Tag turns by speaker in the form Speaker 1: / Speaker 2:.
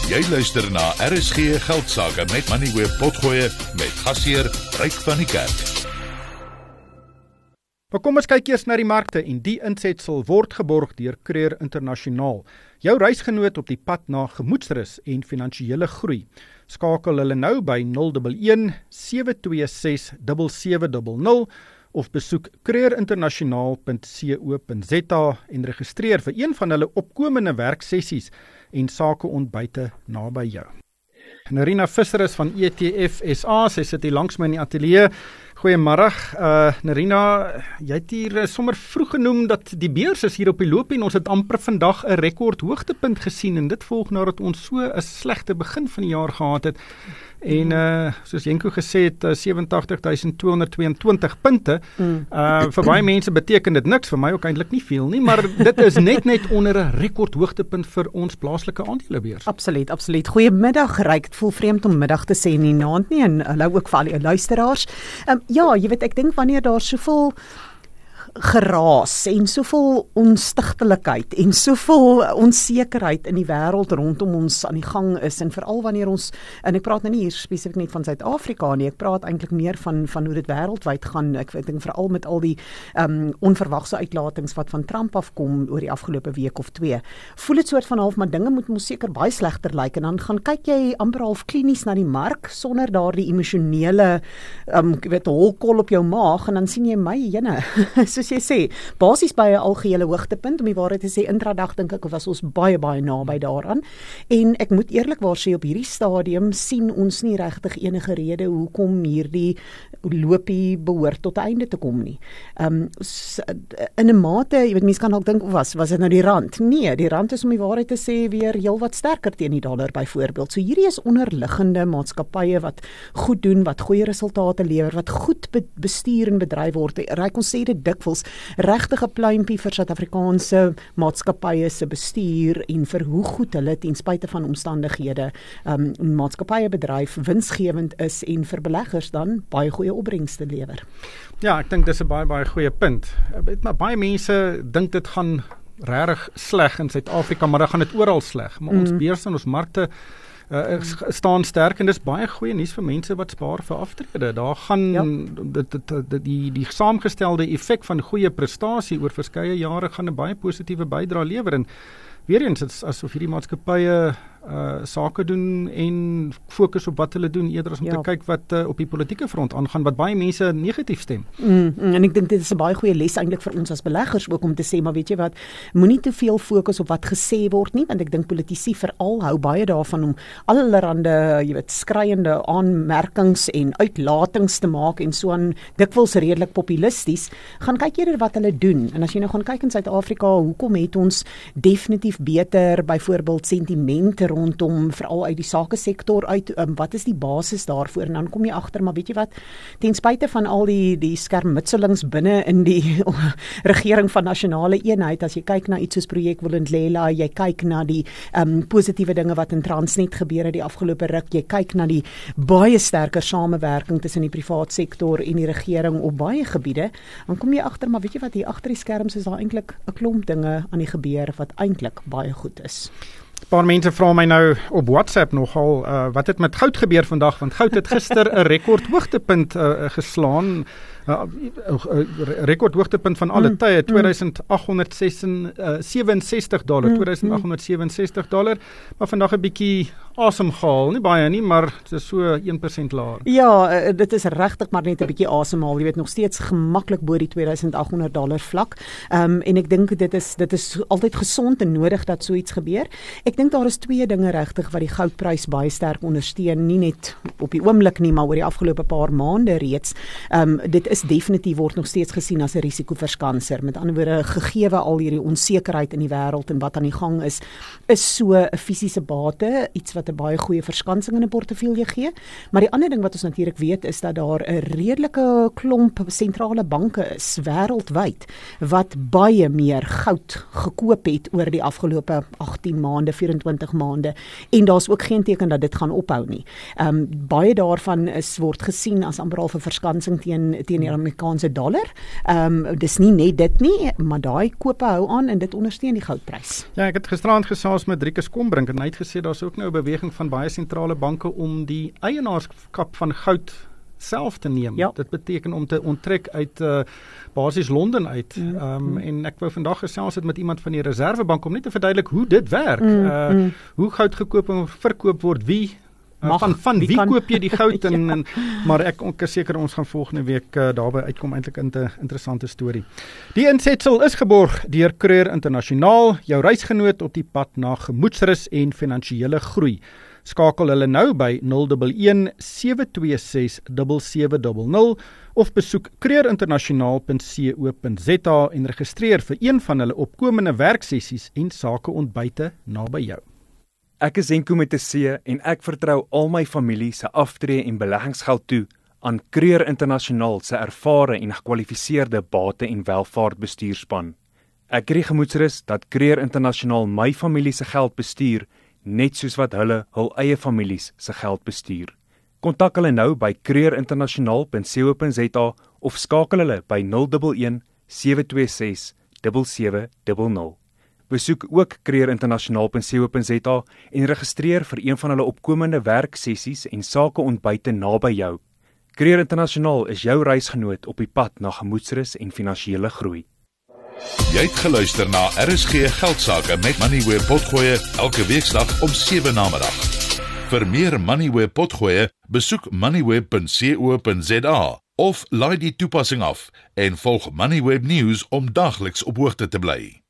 Speaker 1: Jy luister na RSG Geldsaake met Moneyweb Potgoe met gasheer Ryk van die Kerk.
Speaker 2: Maar kom ons kyk eers na die markte en die insetsel word geborg deur Creer Internasionaal. Jou reisgenoot op die pad na gemoedsrus en finansiële groei. Skakel hulle nou by 011 726 7700 of besoek creerinternasionaal.co.za en registreer vir een van hulle opkomende werksessies en sakeontbyte naby jou. Nerina Visser is van ETF SA, sy sit hier langs my in die ateljee. Goeiemôre, Nerina, jy het hier sommer vroeg genoem dat die beurs is hier op die loop en ons het amper vandag 'n rekord hoogtepunt gesien en dit volg nadat ons so 'n slegte begin van die jaar gehad het. En soos Jenko gesê het, 87.222 punte. Vir baie mense beteken dit niks, vir my ook eintlik nie veel nie, maar dit is net onder 'n rekord hoogtepunt vir ons plaaslike aandelebeurs.
Speaker 3: Absoluut, absoluut. Goeiemiddag, Ryk. Het voel vreemd om middag te sê in die aand nie, en hallo ook vir al die luisteraars. Ja, jy weet, ek dink wanneer daar soveel geraas en soveel onstigtelikheid en soveel onsekerheid in die wêreld rondom ons aan die gang is, en veral wanneer ons, en ek praat nou nie hier spesifiek net van Suid-Afrika nie, ek praat eintlik meer van hoe dit wêreldwyd gaan. Ek dink veral met al die onverwagse uitlatings wat van Trump afkom oor die afgelope week of 2. Voel dit soort van half, maar dinge moet mos seker baie slegter lyk, en dan gaan kyk jy amper half klinies na die mark sonder daardie emosionele holkol op jou maag, en dan sien jy my jene. Soos jy sê, basies by 'n algehele hoogtepunt, om die waarheid te sê, intradag dink ek was ons baie naby daaraan, en ek moet eerlikwaar sê, op hierdie stadium sien ons nie regtig enige rede hoekom hierdie loopie behoort tot 'n einde te kom nie. In 'n mate, jy weet, mense kan ook dink, was dit nou die rand? Nee, die rand is, om die waarheid te sê, weer heelwat sterker teen die dollar byvoorbeeld. So hierdie is onderliggende maatskappye wat goed doen, wat goeie resultate lewer, wat goed bestuur en bedryf word. Ryk, ons sê dit dikwels, regtig 'n pluimpie vir Suid-Afrikaanse maatskappye se bestuur en vir hoe goed hulle ten spyte van omstandighede maatskappye bedryf winsgewend is en vir beleggers dan baie goeie opbrengste lewer.
Speaker 2: Ja, ek dink dis 'n baie goeie punt. Maar baie mense dink dit gaan regtig sleg in Suid-Afrika, maar dan gaan dit oral sleg. Maar ons beurse en ons markte staan sterk, en dis baie goeie nuus vir mense wat spaar vir aftrede. Daar gaan die saamgestelde effek van goeie prestasie oor verskeie jare gaan 'n baie positiewe bydrae lewer, en weer eens, dit is asof hierdie maatskappye sake doen en fokus op wat hulle doen, eerder as om te kyk wat op die politieke front aangaan, wat baie mense negatief stem.
Speaker 3: En ek dink dit is 'n baie goeie les eintlik vir ons as beleggers ook, om te sê, maar weet jy wat, moenie te veel fokus op wat gesê word nie, want ek dink politici veral hou baie daarvan om allerhande, jy weet, skreiende aanmerkings en uitlatings te maak en so aan, dikwels redelik populisties. Gaan kyk eerder wat hulle doen, en as jy nou gaan kyk in Suid-Afrika, hoekom het ons definitief beter byvoorbeeld sentimente rondom, veral uit die sakesektor uit, wat is die basis daarvoor, en dan kom jy agter, maar weet jy wat, ten spyte van al die skermutselings binne in die regering van nasionale eenheid, as jy kyk na iets soos projek Vulindlela, jy kyk na die positiewe dinge wat in Transnet gebeur het die afgelope ruk, jy kyk na die baie sterker samewerking tussen die privaat sektor en die regering op baie gebiede, dan kom jy agter, maar weet jy wat, hier agter die skerms is daar eintlik 'n klomp dinge aan die gebeur wat eintlik baie goed is.
Speaker 2: 'n Paar mense vra my nou op WhatsApp nogal, wat het met goud gebeur vandag, want goud het gister 'n rekord hoogtepunt geslaan, rekord hoogtepunt van alle tye, $2,867, $2,867, maar vandag 'n bietjie asem gehaal, nie baie nie, maar dit is so 1% laer.
Speaker 3: Ja, dit is regtig maar net 'n bietjie asemhaal, jy weet, nog steeds gemaklik bo die $2,800 vlak, en ek dink dit is altyd gesond en nodig dat so iets gebeur. Ek dink daar is twee dinge regtig wat die goudprys baie sterk ondersteun, nie net op die oomblik nie, maar oor die afgelope paar maande reeds. Dit is definitief, word nog steeds gesien as 'n risikoverskanser. Met ander woorde, gegee al hierdie onsekerheid in die wêreld en wat aan die gang is so 'n fisiese bate, iets wat 'n baie goeie verskansing in 'n portefeulje gee. Maar die ander ding wat ons natuurlik weet is dat daar 'n redelike klomp sentrale banke is wêreldwyd wat baie meer goud gekoop het oor die afgelope 18 maande, 24 maande, en daar's ook geen teken dat dit gaan ophou nie. Baie daarvan word gesien as amper al 'n verskansing teen die die Amerikaanse dollar. Dis nie net dit nie, maar daai kope hou aan en dit ondersteun die goudprys.
Speaker 2: Ja, ek het gisteraand gesels met Driekus Kombrink en hy het gesê daar's ook nou 'n beweging van baie sentrale banke om die eienaarskap van goud self te neem.
Speaker 3: Ja.
Speaker 2: Dit beteken om te onttrek uit basies Londen uit. En ek wou vandag gesels het met iemand van die Reservebank om net te verduidelik hoe dit werk. Hoe goud gekoop en verkoop word, wie van wie koop jy die goud en maar ek is seker ons gaan volgende week daarby uitkom, eintlik 'n interessante storie. Die insetsel is geborg deur Kreur Internasionaal, jou reisgenoot op die pad na gemoedsrus en finansiële groei. Skakel hulle nou by 011 726 7700 of besoek kreurinternasionaal.co.za en registreer vir een van hulle opkomende werksessies en sakeontbyte naby jou.
Speaker 4: Ek is Henko met 'n C en ek vertrou al my familie se aftree en beleggingsgeld toe aan Kreur Internasionaal se ervare en gekwalifiseerde bate- en welvaartbestuurspan. Ek het die gemoedsrus dat Kreur Internasionaal my familie se geld bestuur, net soos wat hulle hul eie families se geld bestuur. Kontak hulle nou by kreurinternasionaal.co.za of skakel hulle by 011 726 7700. Besoek ook kreurinternasionaal.co.za en registreer vir een van hulle opkomende werksessies en sakeontbyte naby jou. Kreur Internasionaal is jou reisgenoot op die pad na gemoedsrus en finansiële groei.
Speaker 1: Jy het geluister na RSG Geldsaake met Moneyweb Potgoe elke weeksdag om 7 namiddag. Vir meer Moneyweb Potgoe, besoek moneyweb.co.za of laai die toepassing af en volg Moneyweb News om dagliks op hoogte te bly.